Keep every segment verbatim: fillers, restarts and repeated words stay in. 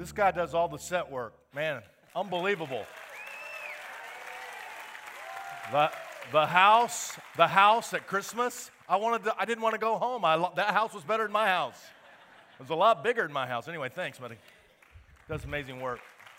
This guy does all the set work. Man, unbelievable. The, the house, the house at Christmas, I wanted to, I didn't want to go home. I, that house was better than my house. It was a lot bigger than my house. Anyway, thanks, buddy. Does amazing work.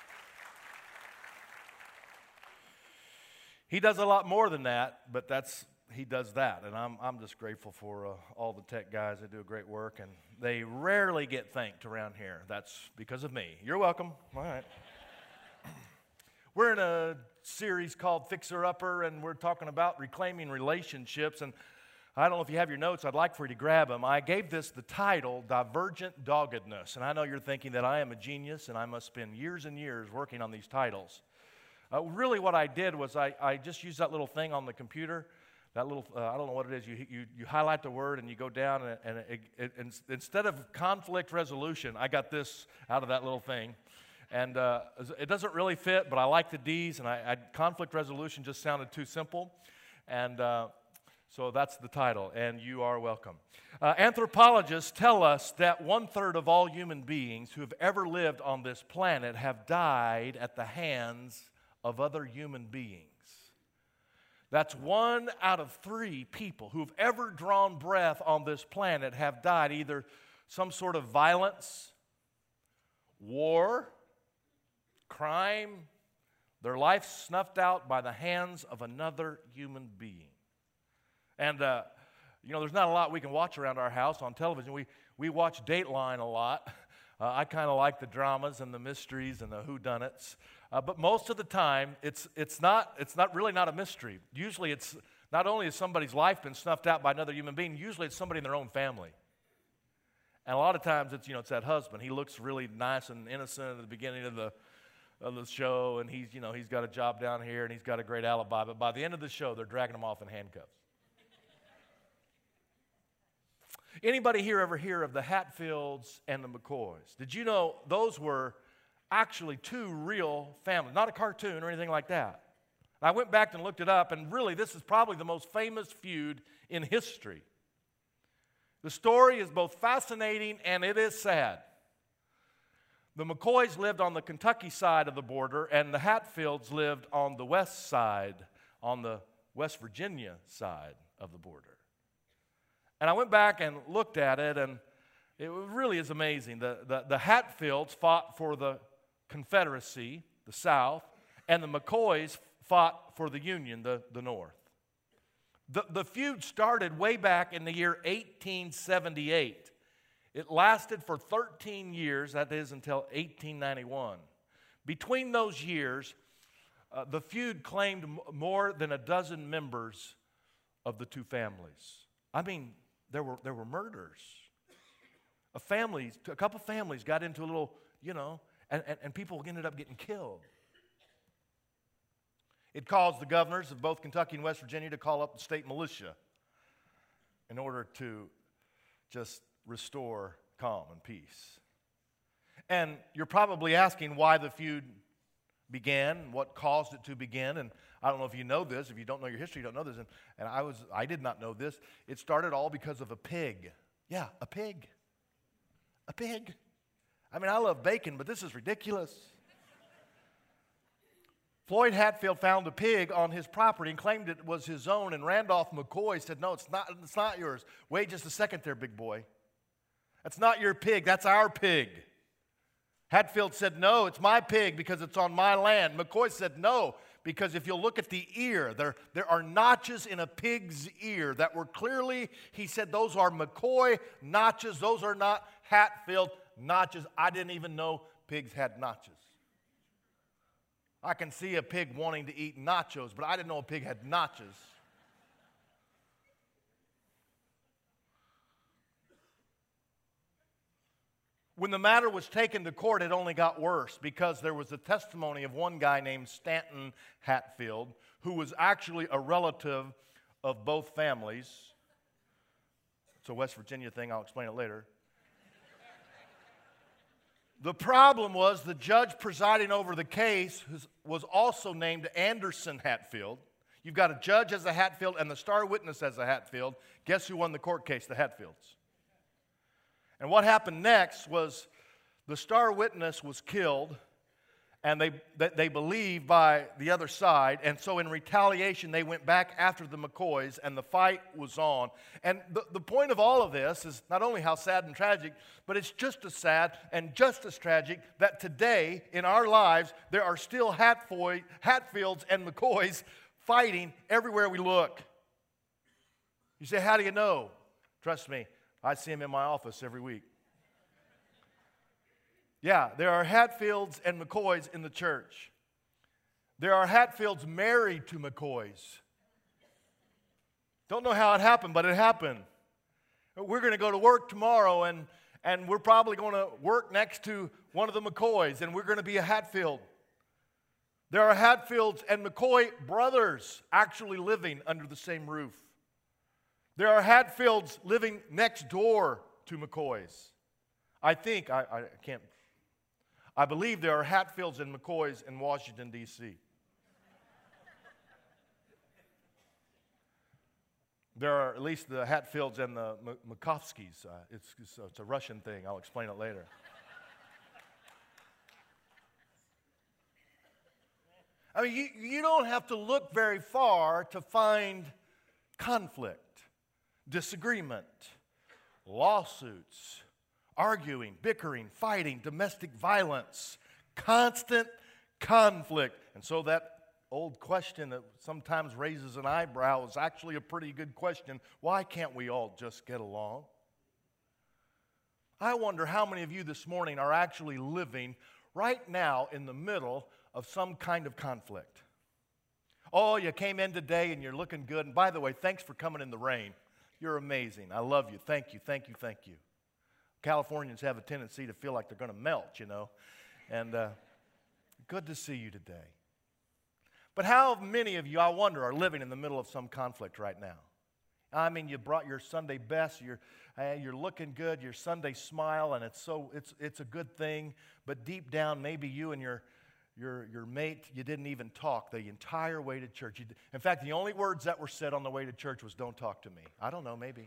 He does a lot more than that, but that's he does that, and I'm I'm just grateful for uh, all the tech guys that do a great work, and they rarely get thanked around here. That's because of me. You're welcome. All right. We're in a series called Fixer Upper, and we're talking about reclaiming relationships, and I don't know if you have your notes. I'd like for you to grab them. I gave this the title, Divergent Doggedness, and I know you're thinking that I am a genius, and I must spend years and years working on these titles. Uh, really what I did was I, I just used that little thing on the computer. That little, uh, I don't know what it is, you, you, you highlight the word and you go down, and, and it, it, it, instead of conflict resolution, I got this out of that little thing. And uh, it doesn't really fit, but I like the D's, and I, I, conflict resolution just sounded too simple. And uh, so that's the title, and you are welcome. Uh, anthropologists tell us that one-third of all human beings who have ever lived on this planet have died at the hands of other human beings. That's one out of three people who've ever drawn breath on this planet have died either some sort of violence, war, crime, their life snuffed out by the hands of another human being. And, uh, you know, there's not a lot we can watch around our house on television. We, we watch Dateline a lot. Uh, I kind of like the dramas and the mysteries and the whodunits. Uh, but most of the time, it's it's not it's not really not a mystery. Usually, it's not only has somebody's life been snuffed out by another human being. Usually, it's somebody in their own family. And a lot of times, it's you know it's that husband. He looks really nice and innocent at the beginning of the of the show, and he's you know he's got a job down here and he's got a great alibi. But by the end of the show, they're dragging him off in handcuffs. Anybody here ever hear of the Hatfields and the McCoys? Did you know those were actually two real families, not a cartoon or anything like that? I went back and looked it up, and really this is probably the most famous feud in history. The story is both fascinating and it is sad. The McCoys lived on the Kentucky side of the border, and the Hatfields lived on the west side, on the West Virginia side of the border. And I went back and looked at it, and it really is amazing. The, the, the Hatfields fought for the Confederacy, the South, and the McCoys fought for the Union, the, the North. The, the feud started way back in the year eighteen seventy-eight. It lasted for thirteen years, that is until eighteen ninety-one. Between those years, uh, the feud claimed m- more than a dozen members of the two families. I mean, there were there were murders. A families, a couple families got into a little, you know, and, and, and people ended up getting killed. It caused the governors of both Kentucky and West Virginia to call up the state militia in order to just restore calm and peace. And you're probably asking why the feud began, what caused it to begin, and I don't know if you know this. If you don't know your history, you don't know this. And, and I was, I did not know this. It started all because of a pig. Yeah, a pig. A pig. I mean, I love bacon, but this is ridiculous. Floyd Hatfield found a pig on his property and claimed it was his own, and Randolph McCoy said, no, it's not, it's not yours. Wait just a second there, big boy. That's not your pig. That's our pig. Hatfield said, no, it's my pig because it's on my land. McCoy said, no, because if you'll look at the ear, there, there are notches in a pig's ear that were clearly, he said, those are McCoy notches. Those are not Hatfield notches. I didn't even know pigs had notches. I can see a pig wanting to eat nachos, but I didn't know a pig had notches. When the matter was taken to court, it only got worse because there was a testimony of one guy named Stanton Hatfield who was actually a relative of both families. It's a West Virginia thing. I'll explain it later. The problem was the judge presiding over the case was also named Anderson Hatfield. You've got a judge as a Hatfield and the star witness as a Hatfield. Guess who won the court case? The Hatfields. And what happened next was The star witness was killed, and they, they believed by the other side, and so in retaliation they went back after the McCoys, and the fight was on. And the, the point of all of this is not only how sad and tragic, but it's just as sad and just as tragic that today in our lives there are still Hatfoy, Hatfields and McCoys fighting everywhere we look. You say, how do you know? Trust me, I see them in my office every week. Yeah, there are Hatfields and McCoys in the church. There are Hatfields married to McCoys. Don't know how it happened, but it happened. We're going to go to work tomorrow, and, and we're probably going to work next to one of the McCoys, and we're going to be a Hatfield. There are Hatfields and McCoy brothers actually living under the same roof. There are Hatfields living next door to McCoys. I think, I, I can't, I believe there are Hatfields and McCoys in Washington, D C There are at least the Hatfields and the Makovskys. Uh, it's, it's, it's a Russian thing. I'll explain it later. I mean, you, you don't have to look very far to find conflict, disagreement, lawsuits, arguing, bickering, fighting, domestic violence, constant conflict. And so that old question that sometimes raises an eyebrow is actually a pretty good question. Why can't we all just get along? I wonder how many of you this morning are actually living right now in the middle of some kind of conflict. Oh, you came in today and you're looking good. And by the way, thanks for coming in the rain. You're amazing. I love you. Thank you, thank you, thank you. Californians have a tendency to feel like they're going to melt, you know. And uh, good to see you today. But how many of you, I wonder, are living in the middle of some conflict right now? I mean, you brought your Sunday best, you're, uh, you're looking good, your Sunday smile, and it's so it's it's a good thing. But deep down, maybe you and your your your mate, you didn't even talk the entire way to church. You, in fact, the only words that were said on the way to church was, "Don't talk to me." I don't know, maybe.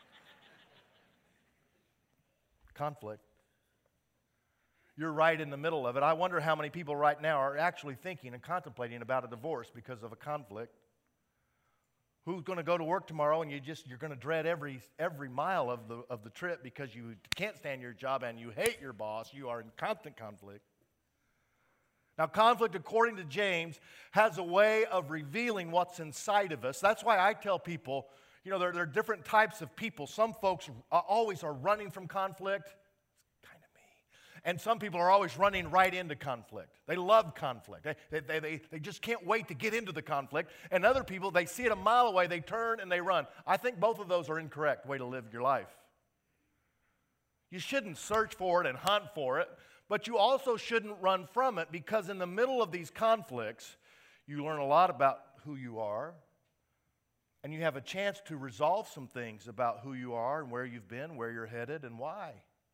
Conflict. You're right in the middle of it. I wonder how many people right now are actually thinking and contemplating about a divorce because of a conflict. Who's going to go to work tomorrow and you just you're going to dread every every mile of the of the trip because you can't stand your job and you hate your boss. You are in constant conflict. Now, conflict, according to James, has a way of revealing what's inside of us. That's why I tell people, you know, there, there are different types of people. Some folks always are running from conflict. It's kind of me. And some people are always running right into conflict. They love conflict. They, they, they, they just can't wait to get into the conflict. And other people, they see it a mile away, they turn and they run. I think both of those are incorrect way to live your life. You shouldn't search for it and hunt for it, but you also shouldn't run from it, because in the middle of these conflicts, you learn a lot about who you are. And you have a chance to resolve some things about who you are and where you've been, where you're headed, and why.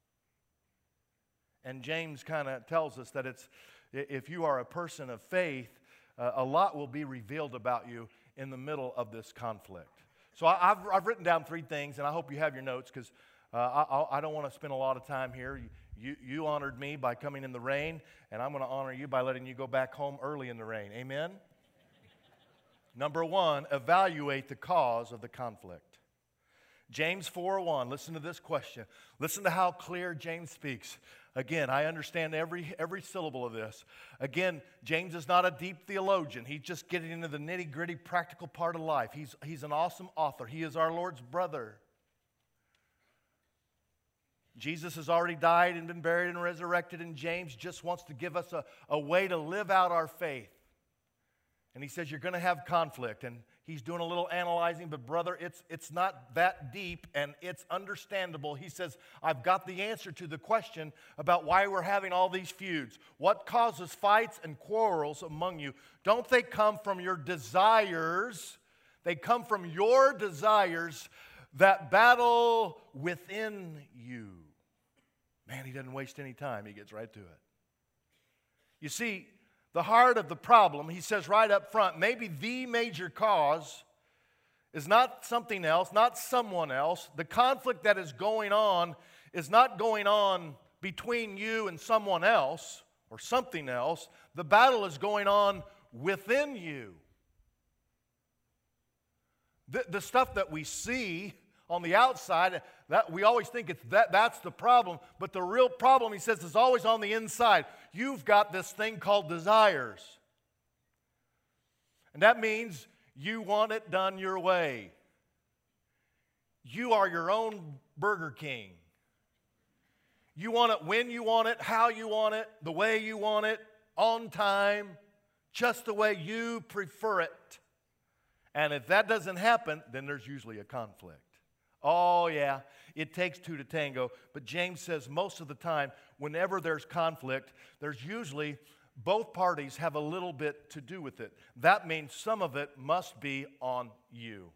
And James kind of tells us that it's if you are a person of faith, uh, a lot will be revealed about you in the middle of this conflict. So I, I've, I've written down three things, and I hope you have your notes, because uh, I, I don't want to spend a lot of time here. You, you honored me by coming in the rain, and I'm going to honor you by letting you go back home early in the rain. Amen? Number one, evaluate the cause of the conflict. James four one, listen to this question. Listen to how clear James speaks. Again, I understand every, every syllable of this. Again, James is not a deep theologian. He's just getting into the nitty-gritty practical part of life. He's, he's an awesome author. He is our Lord's brother. Jesus has already died and been buried and resurrected, and James just wants to give us a, a way to live out our faith. And he says you're going to have conflict, and he's doing a little analyzing, but brother, it's, it's not that deep, and it's understandable. He says, I've got the answer to the question about why we're having all these feuds. What causes fights and quarrels among you? Don't they come from your desires? They come from your desires that battle within you. Man, he doesn't waste any time. He gets right to it. You see, the heart of the problem, he says right up front, maybe the major cause is not something else, not someone else. The conflict that is going on is not going on between you and someone else or something else. The battle is going on within you. The, the stuff that we see on the outside, that we always think it's that, that's the problem. But the real problem, he says, is always on the inside. You've got this thing called desires. And that means you want it done your way. You are your own Burger King. You want it when you want it, how you want it, the way you want it, on time, just the way you prefer it. And if that doesn't happen, then there's usually a conflict. Oh, yeah, it takes two to tango. But James says most of the time, whenever there's conflict, there's usually both parties have a little bit to do with it. That means some of it must be on you.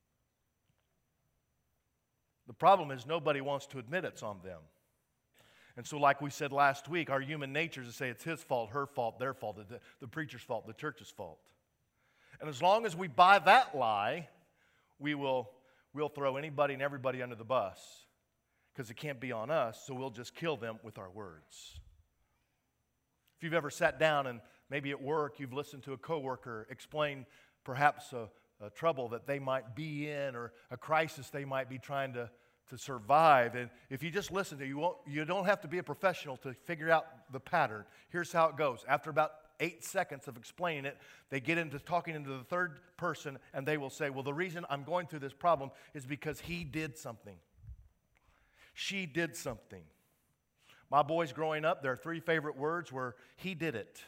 The problem is nobody wants to admit it's on them. And so like we said last week, our human nature is to say it's his fault, her fault, their fault, the, the preacher's fault, the church's fault. And as long as we buy that lie, we will we'll throw anybody and everybody under the bus because it can't be on us, so we'll just kill them with our words. If you've ever sat down and maybe at work you've listened to a coworker explain perhaps a, a trouble that they might be in or a crisis they might be trying to, to survive, and if you just listen to it, you, won't, you don't have to be a professional to figure out the pattern. Here's how it goes. After about eight seconds of explaining it, they get into talking into the third person, and they will say, well, the reason I'm going through this problem is because he did something. She did something. My boys growing up, their three favorite words were, he did it.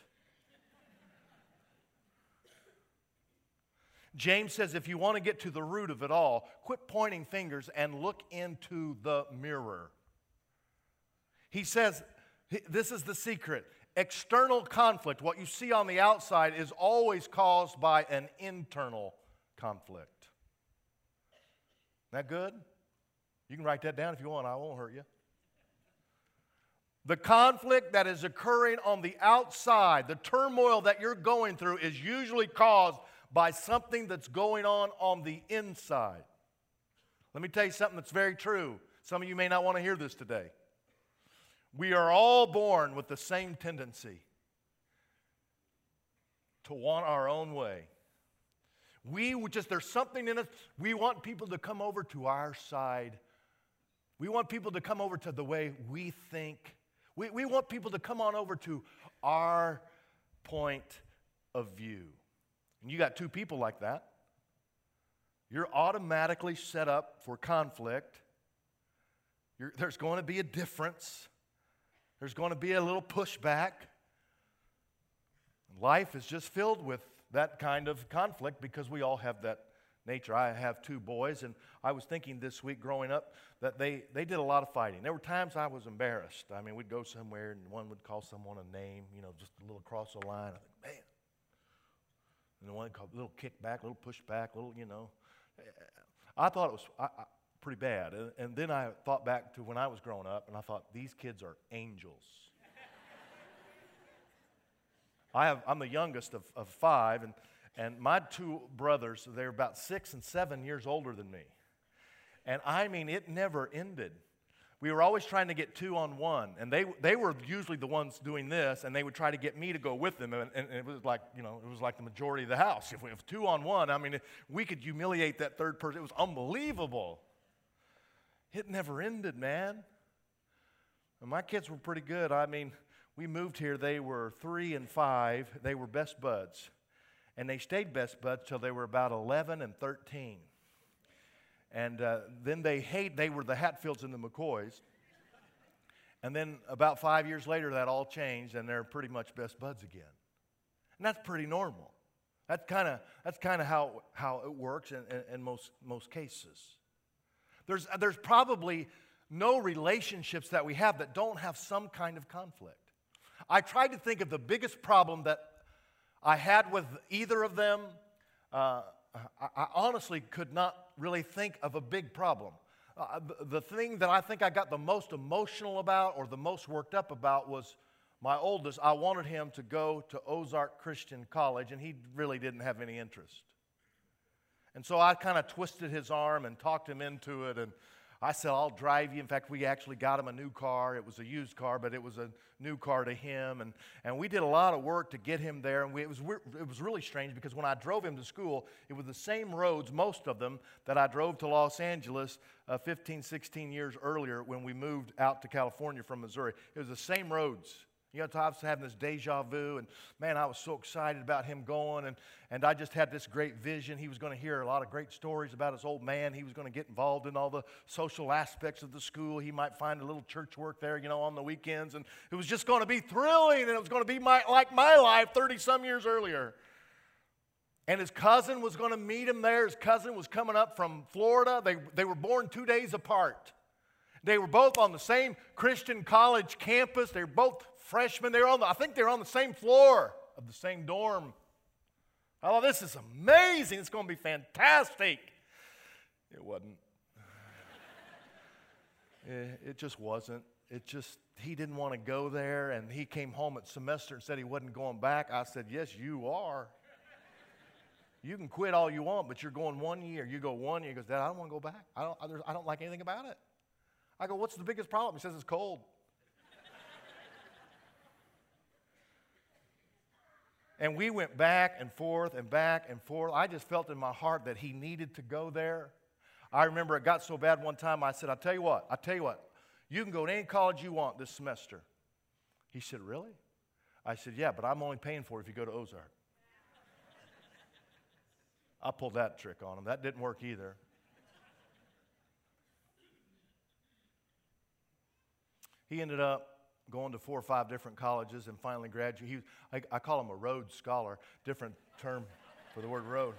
James says if you want to get to the root of it all, quit pointing fingers and look into the mirror. He says, this is the secret. External conflict, what you see on the outside, is always caused by an internal conflict. Isn't that good? You can write that down if you want. I won't hurt you. The conflict that is occurring on the outside, the turmoil that you're going through, is usually caused by something that's going on on the inside. Let me tell you something that's very true. Some of you may not want to hear this today. We are all born with the same tendency to want our own way. We would just, there's something in us, we want people to come over to our side. We want people to come over to the way we think. We, we want people to come on over to our point of view. And you got two people like that. You're automatically set up for conflict. You're, there's going to be a difference. There's going to be a little pushback. Life is just filled with that kind of conflict because we all have that nature. I have two boys, and I was thinking this week growing up that they, they did a lot of fighting. There were times I was embarrassed. I mean, we'd go somewhere, and one would call someone a name, you know, just a little across the line. I think, man. And the one called a little kickback, a little pushback, a little, you know. I thought it was I, I, pretty bad. And, and then I thought back to when I was growing up, and I thought, these kids are angels. I have, I'm the youngest of, of five, and, and my two brothers, they're about six and seven years older than me. And I mean, it never ended. We were always trying to get two on one, and they they were usually the ones doing this, and they would try to get me to go with them, and, and it was like, you know, it was like the majority of the house. If we have two on one, I mean, we could humiliate that third person. It was unbelievable. It never ended, man. And my kids were pretty good. I mean, we moved here, they were three and five. They were best buds. And they stayed best buds till they were about eleven and thirteen. And uh, then they hate, they were the Hatfields and the McCoys. And then about five years later, that all changed, and they're pretty much best buds again. And that's pretty normal. That's kind of that's kind of how, how it works in, in, in most, most cases. There's, there's probably no relationships that we have that don't have some kind of conflict. I tried to think of the biggest problem that I had with either of them. Uh, I, I honestly could not really think of a big problem. Uh, the, the thing that I think I got the most emotional about or the most worked up about was my oldest. I wanted him to go to Ozark Christian College, and he really didn't have any interest. And so I kind of twisted his arm and talked him into it, and I said, I'll drive you. In fact, we actually got him a new car. It was a used car, but it was a new car to him. And, and we did a lot of work to get him there. And we, it, was, it was really strange because when I drove him to school, it was the same roads, most of them, that I drove to Los Angeles uh, fifteen, sixteen years earlier when we moved out to California from Missouri. It was the same roads. You know, I was having this deja vu, and man, I was so excited about him going, and, and I just had this great vision. He was going to hear a lot of great stories about his old man. He was going to get involved in all the social aspects of the school. He might find a little church work there, you know, on the weekends, and it was just going to be thrilling, and it was going to be my, like my life thirty-some years earlier. And his cousin was going to meet him there. His cousin was coming up from Florida. They, they were born two days apart. They were both on the same Christian college campus. They were both freshmen. They were on the, I think they were on the same floor of the same dorm. Oh, this is amazing. It's going to be fantastic. It wasn't. It just wasn't. It just, he didn't want to go there, and he came home at semester and said he wasn't going back. I said, yes, you are. You can quit all you want, but you're going one year. You go one year. He goes, Dad, I don't want to go back. I don't, I don't like anything about it. I go, what's the biggest problem? He says, it's cold. And we went back and forth and back and forth. I just felt in my heart that he needed to go there. I remember it got so bad one time, I said, I'll tell you what, I'll tell you what, you can go to any college you want this semester. He said, really? I said, yeah, but I'm only paying for it if you go to Ozark. I pulled that trick on him. That didn't work either. He ended up going to four or five different colleges and finally graduated. He was, I, I call him a Rhodes Scholar, different term for the word road.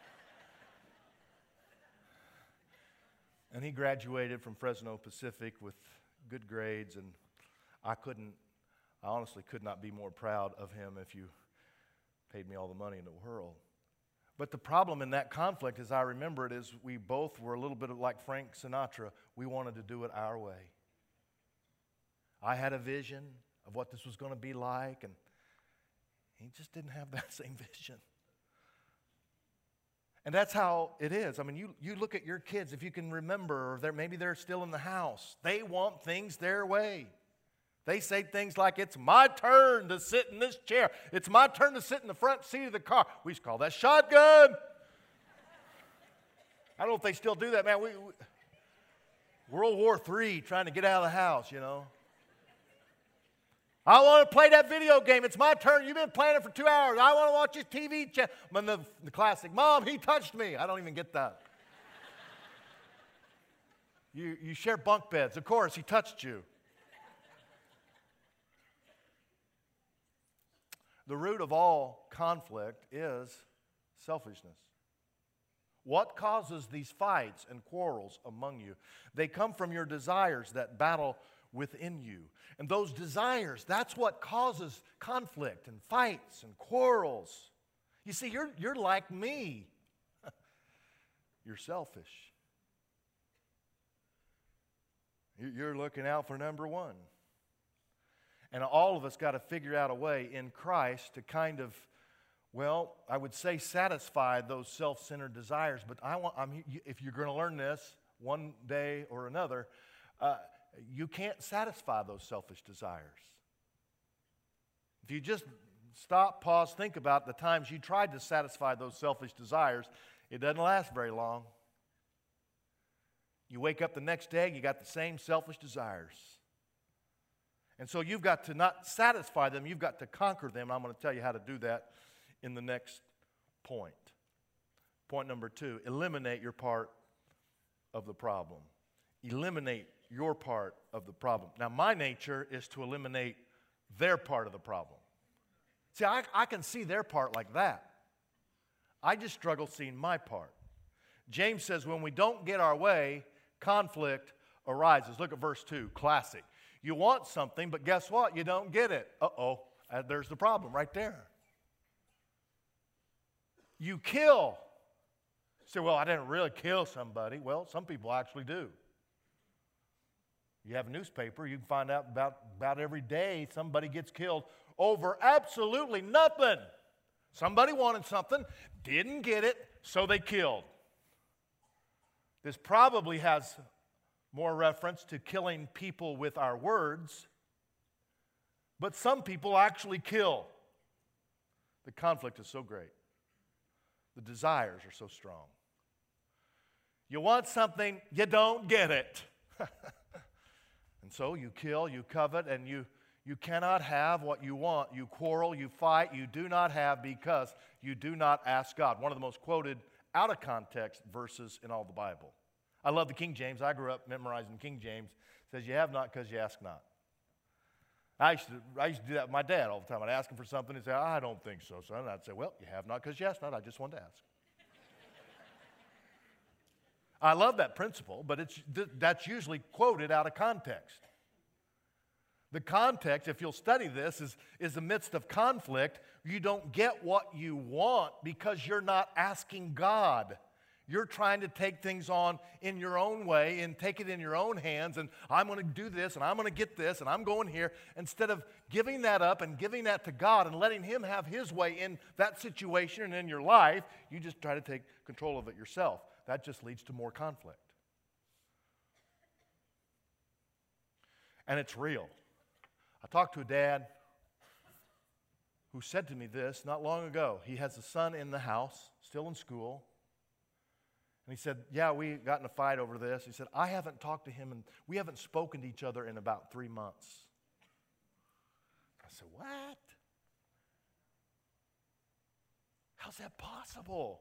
And he graduated from Fresno Pacific with good grades, and I couldn't, I honestly could not be more proud of him if you paid me all the money in the world. But the problem in that conflict, as I remember it, is we both were a little bit like Frank Sinatra. We wanted to do it our way. I had a vision of what this was going to be like, and he just didn't have that same vision. And that's how it is. I mean, you, you look at your kids, if you can remember, or they're, maybe they're still in the house. They want things their way. They say things like, it's my turn to sit in this chair. It's my turn to sit in the front seat of the car. We used to call that shotgun. I don't know if they still do that, man. We, we, World War Three, trying to get out of the house, you know. I want to play that video game. It's my turn. You've been playing it for two hours. I want to watch this T V channel. The, the classic, Mom, he touched me. I don't even get that. you, you share bunk beds. Of course, he touched you. The root of all conflict is selfishness. What causes these fights and quarrels among you? They come from your desires that battle within you. And those desires, that's what causes conflict and fights and quarrels. You see, you're, you're like me. You're selfish. You're looking out for number one. And all of us got to figure out a way in Christ to kind of, well, I would say satisfy those self-centered desires. But I want, I'm, if you're going to learn this one day or another, uh, you can't satisfy those selfish desires. If you just stop, pause, think about the times you tried to satisfy those selfish desires, it doesn't last very long. You wake up the next day, you got the same selfish desires. And so you've got to not satisfy them, you've got to conquer them. I'm going to tell you how to do that in the next point. Point number two, eliminate your part of the problem. Eliminate your part of the problem. Now, my nature is to eliminate their part of the problem. See, I, I can see their part like that. I just struggle seeing my part. James says when we don't get our way, conflict arises. Look at verse two, classic. You want something, but guess what? You don't get it. Uh-oh, uh, there's the problem right there. You kill. You say, well, I didn't really kill somebody. Well, some people actually do. You have a newspaper, you can find out about, about every day somebody gets killed over absolutely nothing. Somebody wanted something, didn't get it, so they killed. This probably has more reference to killing people with our words, but some people actually kill. The conflict is so great. The desires are so strong. You want something, you don't get it. And so you kill, you covet, and you, you cannot have what you want. You quarrel, you fight, you do not have because you do not ask God. One of the most quoted out of context verses in all the Bible. I love the King James. I grew up memorizing King James. It says, you have not because you ask not. I used, to, I used to do that with my dad all the time. I'd ask him for something and he'd say, I don't think so, son. And I'd say, well, you have not because you ask not. I just wanted to ask. I love that principle, but it's, that's usually quoted out of context. The context, if you'll study this, is, is the midst of conflict. You don't get what you want because you're not asking God. You're trying to take things on in your own way and take it in your own hands, and I'm going to do this, and I'm going to get this, and I'm going here, instead of giving that up and giving that to God and letting Him have His way in that situation and in your life. You just try to take control of it yourself. That just leads to more conflict. And it's real. I talked to a dad who said to me this not long ago. He has a son in the house, still in school. And he said, yeah, we got in a fight over this. He said, I haven't talked to him, and we haven't spoken to each other in about three months. I said, what? How's that possible?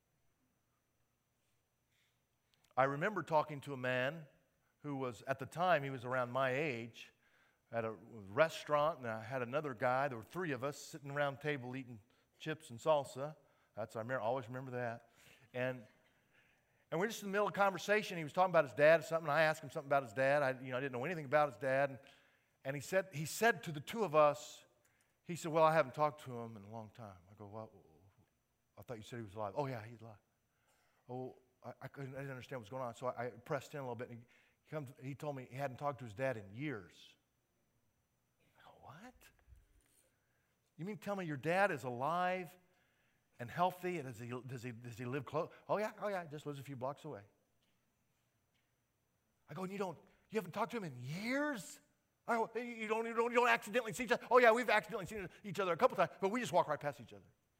I remember talking to a man who was, at the time, he was around my age, at a restaurant, and I had another guy. There were three of us sitting around the table eating chips and salsa. That's I remember, always remember that. And and we're just in the middle of a conversation. He was talking about his dad or something. I asked him something about his dad. I, you know, I didn't know anything about his dad. And, and he said he said to the two of us, he said, well, I haven't talked to him in a long time. I go, well, I thought you said he was alive. Oh, yeah, he's alive. Oh, I, I, couldn't, I didn't understand what was going on, so I, I pressed in a little bit. And he, comes, he told me he hadn't talked to his dad in years. I go, what? You mean tell me your dad is alive and healthy, and does he, does he, does he live close? Oh, yeah, oh, yeah, he just lives a few blocks away. I go, and you don't, you haven't talked to him in years? I go, you don't, you don't, you don't accidentally see each other? Oh, yeah, we've accidentally seen each other a couple times, but we just walk right past each other.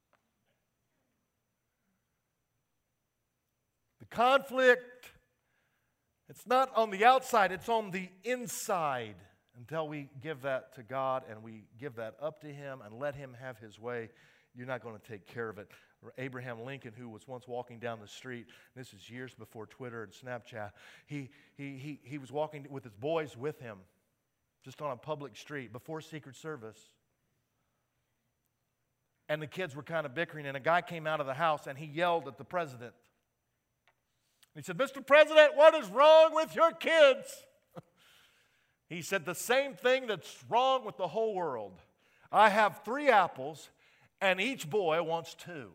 The conflict, it's not on the outside, it's on the inside. Until we give that to God and we give that up to Him and let Him have His way, you're not going to take care of it. Abraham Lincoln, who was once walking down the street, this is years before Twitter and Snapchat, he, he, he, he was walking with his boys with him, just on a public street, before Secret Service. And the kids were kind of bickering, and a guy came out of the house and he yelled at the president. He said, Mister President, what is wrong with your kids? He said, the same thing that's wrong with the whole world. I have three apples, and each boy wants two.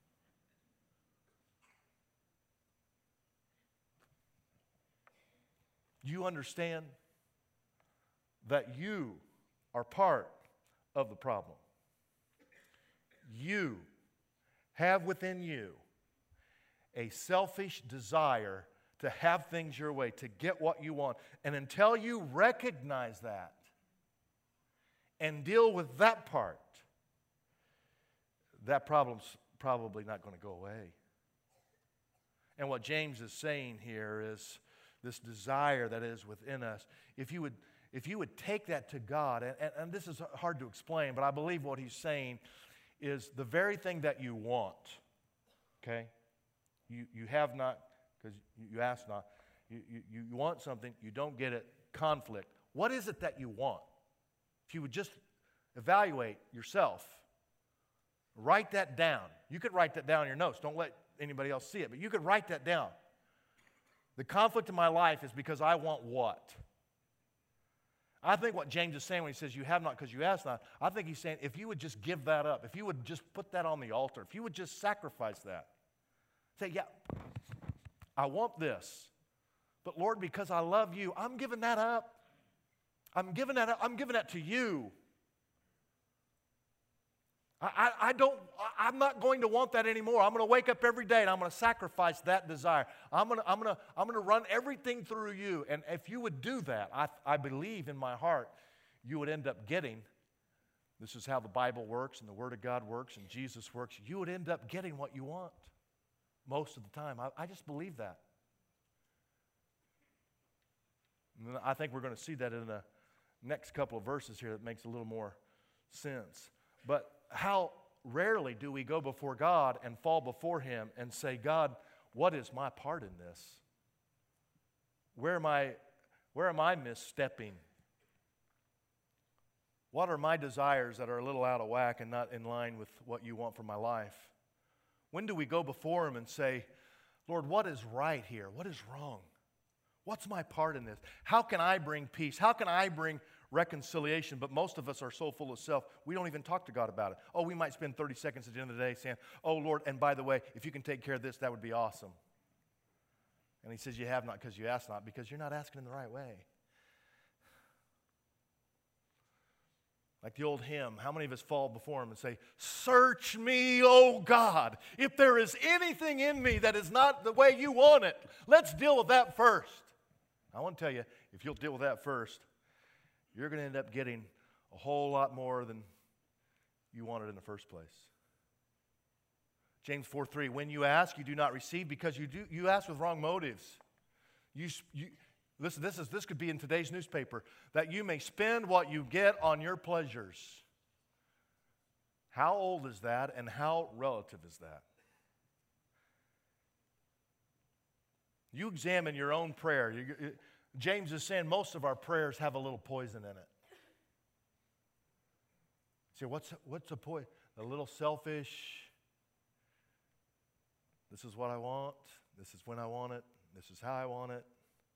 You understand that you are part of the problem. You have within you a selfish desire to have things your way, to get what you want. And until you recognize that and deal with that part, that problem's probably not going to go away. And what James is saying here is this desire that is within us. If you would, if you would take that to God, and, and, and this is hard to explain, but I believe what he's saying is the very thing that you want, okay? You, you have not, because you ask not. You, you, you want something, you don't get it, conflict. What is it that you want? If you would just evaluate yourself, write that down. You could write that down in your notes. Don't let anybody else see it, but you could write that down. The conflict in my life is because I want what? I think what James is saying when he says you have not because you ask not, I think he's saying if you would just give that up, if you would just put that on the altar, if you would just sacrifice that, say, yeah, I want this, but Lord, because I love you, I'm giving that up. I'm giving that up. I'm giving that to you. I, I, I don't, I, I'm not going to want that anymore. I'm going to wake up every day and I'm going to sacrifice that desire. I'm going to, I'm going to, I'm going to run everything through you. And if you would do that, I, I believe in my heart, you would end up getting, this is how the Bible works and the Word of God works and Jesus works, you would end up getting what you want most of the time. I, I just believe that. And I think we're going to see that in the next couple of verses here that makes a little more sense. But how rarely do we go before God and fall before Him and say, God, what is my part in this? Where am I, where am I misstepping? What are my desires that are a little out of whack and not in line with what you want for my life? When do we go before Him and say, Lord, what is right here? What is wrong? What's my part in this? How can I bring peace? How can I bring reconciliation? But most of us are so full of self, we don't even talk to God about it. Oh, we might spend thirty seconds at the end of the day saying, oh, Lord, and by the way, if you can take care of this, that would be awesome. And He says, you have not because you ask not, because you're not asking in the right way. Like the old hymn, how many of us fall before Him and say, search me, O God. If there is anything in me that is not the way you want it, let's deal with that first. I want to tell you, if you'll deal with that first, you're going to end up getting a whole lot more than you wanted in the first place. James four three, when you ask, you do not receive because you do you ask with wrong motives. You, you listen, this is this could be in today's newspaper, that you may spend what you get on your pleasures. How old is that and how relative is that? You examine your own prayer. You, you, James is saying most of our prayers have a little poison in it. See, what's, what's the poison? A little selfish. This is what I want. This is when I want it. This is how I want it.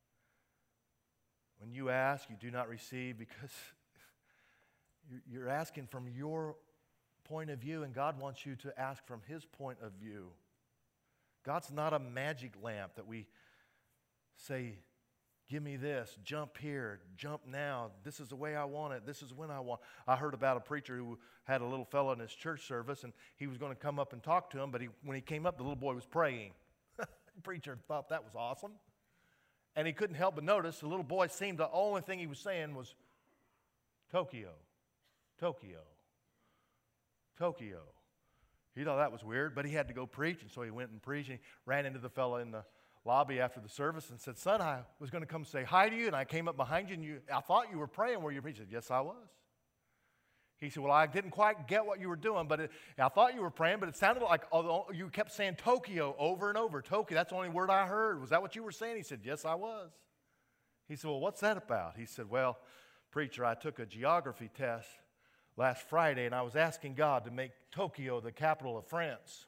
When you ask, you do not receive because you're asking from your point of view, and God wants you to ask from His point of view. God's not a magic lamp that we say, give me this, jump here, jump now. This is the way I want it. This is when I want. I heard about a preacher who had a little fellow in his church service, and he was going to come up and talk to him, but he, when he came up, the little boy was praying. The preacher thought that was awesome. And he couldn't help but notice the little boy seemed the only thing he was saying was Tokyo, Tokyo, Tokyo. He thought that was weird, but he had to go preach, and so he went and preached, and he ran into the fellow in the lobby after the service and said, son, I was going to come say hi to you, and I came up behind you, and you, I thought you were praying where you preached. He said, yes, I was. He said, well, I didn't quite get what you were doing, but it, I thought you were praying, but it sounded like although you kept saying Tokyo over and over. Tokyo, that's the only word I heard. Was that what you were saying? He said, yes, I was. He said, well, what's that about? He said, well, preacher, I took a geography test last Friday, and I was asking God to make Tokyo the capital of France.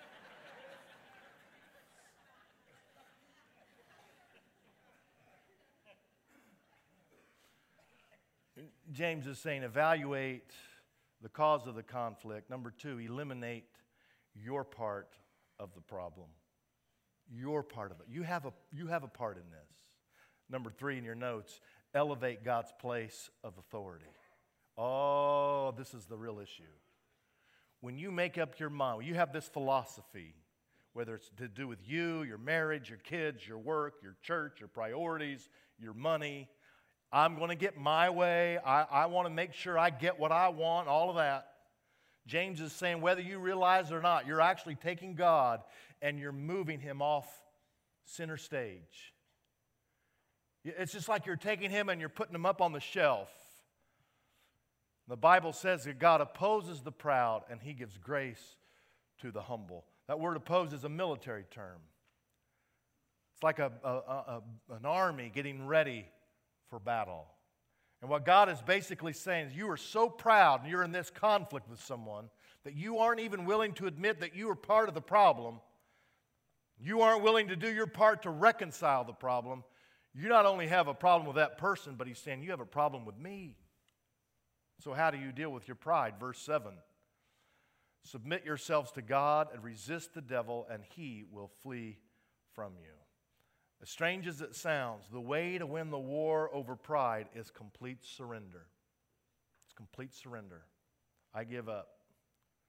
James is saying evaluate the cause of the conflict. Number two, eliminate your part of the problem. Your part of it. You have a, you have a part in this. Number three in your notes, elevate God's place of authority. Oh, this is the real issue. When you make up your mind, when you have this philosophy, whether it's to do with you, your marriage, your kids, your work, your church, your priorities, your money, I'm going to get my way. I, I want to make sure I get what I want, all of that. James is saying whether you realize it or not, you're actually taking God and you're moving Him off center stage. It's just like you're taking Him and you're putting Him up on the shelf. The Bible says that God opposes the proud and He gives grace to the humble. That word oppose is a military term. It's like a, a, a, an army getting ready for battle. And what God is basically saying is you are so proud and you're in this conflict with someone that you aren't even willing to admit that you are part of the problem. You aren't willing to do your part to reconcile the problem. You not only have a problem with that person, but He's saying you have a problem with me. So how do you deal with your pride? Verse seven. Submit yourselves to God and resist the devil, and he will flee from you. As strange as it sounds, the way to win the war over pride is complete surrender. It's complete surrender. I give up.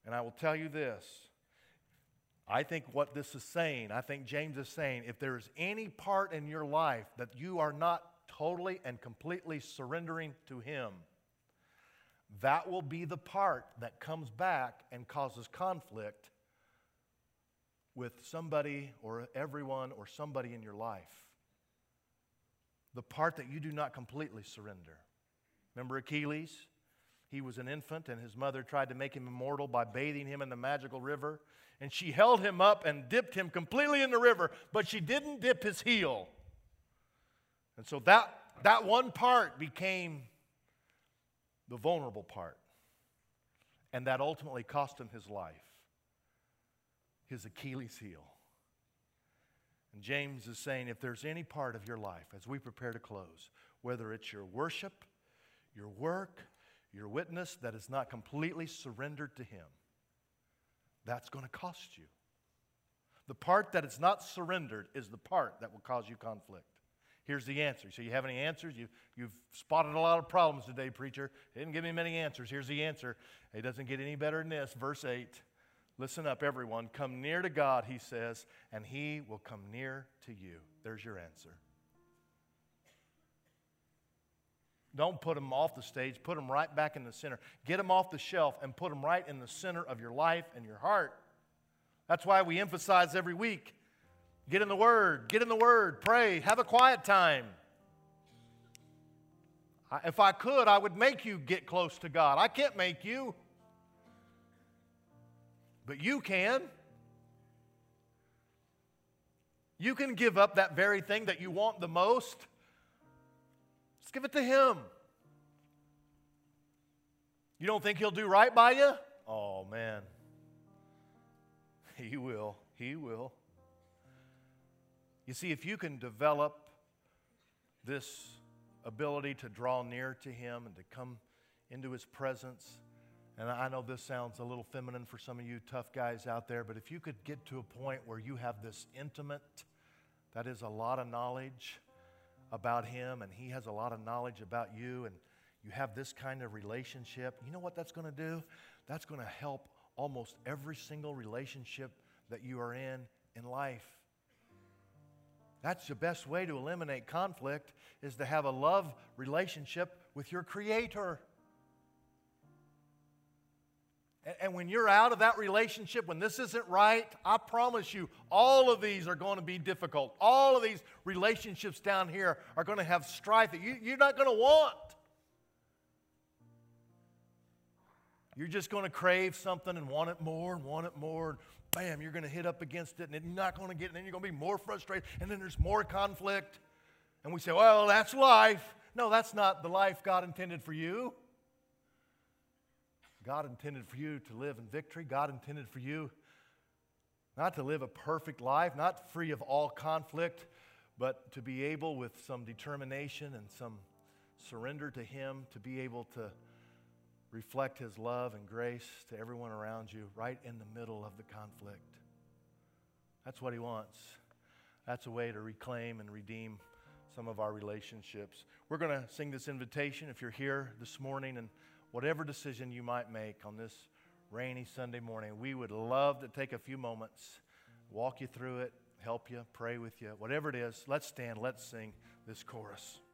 And I will tell you this. I think what this is saying, I think James is saying, if there is any part in your life that you are not totally and completely surrendering to Him, that will be the part that comes back and causes conflict with somebody or everyone or somebody in your life. The part that you do not completely surrender. Remember Achilles? He was an infant, and his mother tried to make him immortal by bathing him in the magical river. And she held him up and dipped him completely in the river, but she didn't dip his heel. And so that, that one part became the vulnerable part. And that ultimately cost him his life, his Achilles heel. And James is saying, if there's any part of your life, as we prepare to close, whether it's your worship, your work, your witness that is not completely surrendered to Him, that's going to cost you. The part that is not surrendered is the part that will cause you conflict. Here's the answer. So you have any answers? You, you've spotted a lot of problems today, preacher. He didn't give me many answers. Here's the answer. It doesn't get any better than this. Verse eight. Listen up, everyone. Come near to God, He says, and He will come near to you. There's your answer. Don't put them off the stage. Put them right back in the center. Get them off the shelf and put them right in the center of your life and your heart. That's why we emphasize every week, get in the Word, get in the Word, pray, have a quiet time. I, if I could, I would make you get close to God. I can't make you, but you can. You can give up that very thing that you want the most. Just give it to Him. You don't think He'll do right by you? Oh, man. He will. He will. You see, if you can develop this ability to draw near to Him and to come into His presence, and I know this sounds a little feminine for some of you tough guys out there, but if you could get to a point where you have this intimate, that is a lot of knowledge about Him, and He has a lot of knowledge about you, and you have this kind of relationship, you know what that's going to do? That's going to help almost every single relationship that you are in in life. That's the best way to eliminate conflict, is to have a love relationship with your Creator. And, and when you're out of that relationship, when this isn't right, I promise you, all of these are going to be difficult. All of these relationships down here are going to have strife that you, you're not going to want. You're just going to crave something and want it more and want it more. And bam, you're going to hit up against it, and you're not going to get it, and then you're going to be more frustrated, and then there's more conflict. And we say, well, that's life. No, that's not the life God intended for you. God intended for you to live in victory. God intended for you not to live a perfect life, not free of all conflict, but to be able, with some determination and some surrender to Him, to be able to reflect His love and grace to everyone around you right in the middle of the conflict. That's what He wants. That's a way to reclaim and redeem some of our relationships. We're going to sing this invitation if you're here this morning, and whatever decision you might make on this rainy Sunday morning, we would love to take a few moments, walk you through it, help you, pray with you, whatever it is. Let's stand, let's sing this chorus.